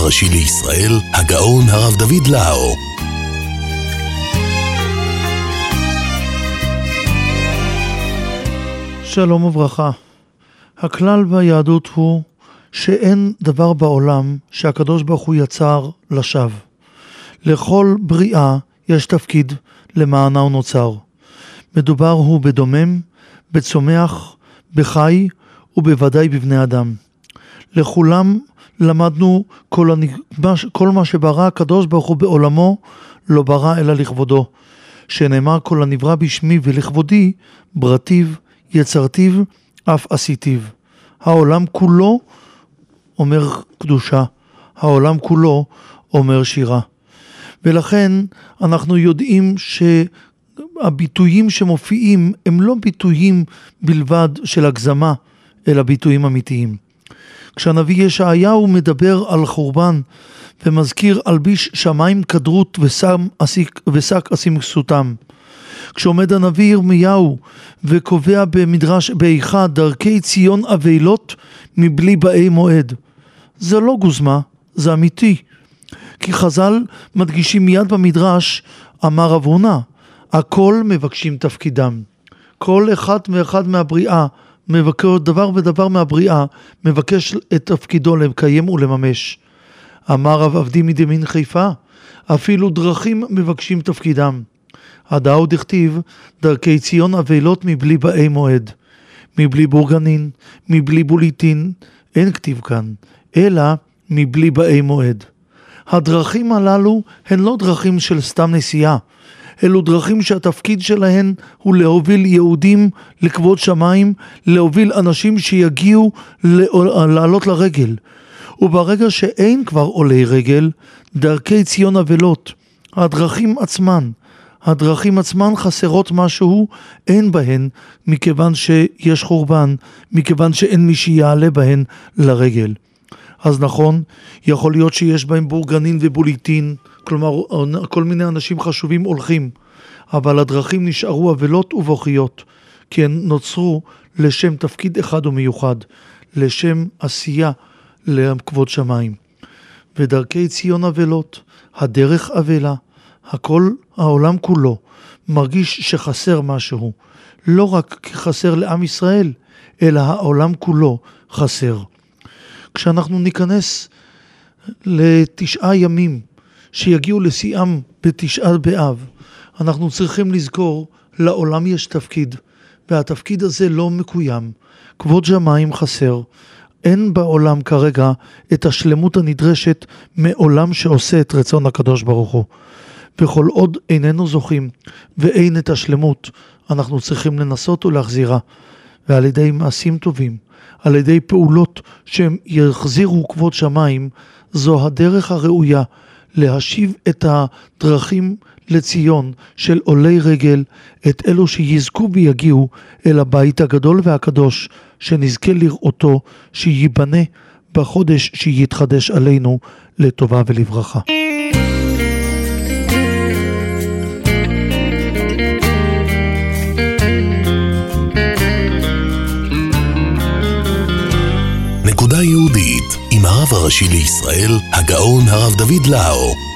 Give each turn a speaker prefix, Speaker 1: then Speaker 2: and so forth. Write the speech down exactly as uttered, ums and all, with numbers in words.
Speaker 1: הראשי לישראל, הגאון הרב דוד לאו.
Speaker 2: שלום וברכה. הכלל ביהדות הוא שאין דבר בעולם שהקדוש ברוך הוא יצר לשווא. לכל בריאה יש תפקיד למענה הוא נוצר. מדובר הוא בדומם, בצומח, בחי ובוודאי בבני אדם. לכולם למדנו כל, כל מה שברא הקדוש ברוך הוא בעולמו לא ברא אלא לכבודו. שנאמר כל הנברא בשמי ולכבודי ברטיו יצרתיו אף עשיתיו. העולם כולו אומר קדושה, העולם כולו אומר שירה. ולכן אנחנו יודעים שהביטויים שמופיעים הם לא ביטויים בלבד של הגזמה, אלא ביטויים אמיתיים. כשהנביא ישעיהו מדבר על חורבן ומזכיר אלביש שמיים כדרות ושק אשים כסותם. כשעומד הנביא ירמיהו וקובע במדרש באיכה דרכי ציון אבלות מבלי באי מועד. זה לא גוזמה, זה אמיתי. כי חז"ל מדגישים מיד במדרש, אמר רב הונא, הכל מבקשים תפקידם. כל אחד ואחד מהבריאה, מבקר דבר ודבר מהבריאה, מבקש את תפקידו לקיים ולממש. אמר רב עבדי מדמין חיפה, אפילו דרכים מבקשים תפקידם. הדאו דכתיב, דרכי ציון אבלות מבלי באי מועד, מבלי בורגנין, מבלי בוליטין, אין כתיב כאן, אלא מבלי באי מועד. הדרכים הללו הן לא דרכים של סתם נסיעה, אלו דרכים שהתפקיד שלהן הוא להוביל יהודים לכבוד שמיים, להוביל אנשים שיגיעו לעלות לרגל. וברגע שאין כבר עולי רגל, דרכי ציון אבלות, הדרכים עצמן, הדרכים עצמן חסרות משהו, אין בהן, מכיוון שיש חורבן, מכיוון שאין מי שיעלה בהן לרגל. אז נכון, יכול להיות שיש בהם בורגנין ובוליטין, כלומר כל מיני אנשים חשובים הולכים, אבל הדרכים נשארו אבלות ובוכיות, כי הן נוצרו לשם תפקיד אחד ומיוחד, לשם עשייה לכבוד שמיים. ודרכי ציון אבלות, הדרך אבלה, הכל, העולם כולו, מרגיש שחסר משהו, לא רק כי חסר לעם ישראל, אלא העולם כולו חסר. כשאנחנו ניכנס לתשעה ימים שיגיעו לשיאם בתשעה באב, אנחנו צריכים לזכור, לעולם יש תפקיד, והתפקיד הזה לא מקוים. כבוד שמיים חסר. אין בעולם כרגע את השלמות הנדרשת מעולם שעושה את רצון הקדוש ברוך הוא. וכל עוד איננו זוכים ואין את השלמות, אנחנו צריכים לנסות ולהחזירה. ועל ידי מעשים טובים, על ידי פעולות שהם יחזירו כבוד שמיים, זו הדרך הראויה להשיב את הדרכים לציון של עולי רגל, את אלו שיזכו ויגיעו אל הבית הגדול והקדוש, שנזכה לראותו שיבנה בחודש שיתחדש עלינו לטובה ולברכה.
Speaker 1: נקודה יהודית עם הרב הראשי לישראל, הגאון הרב דוד לאו.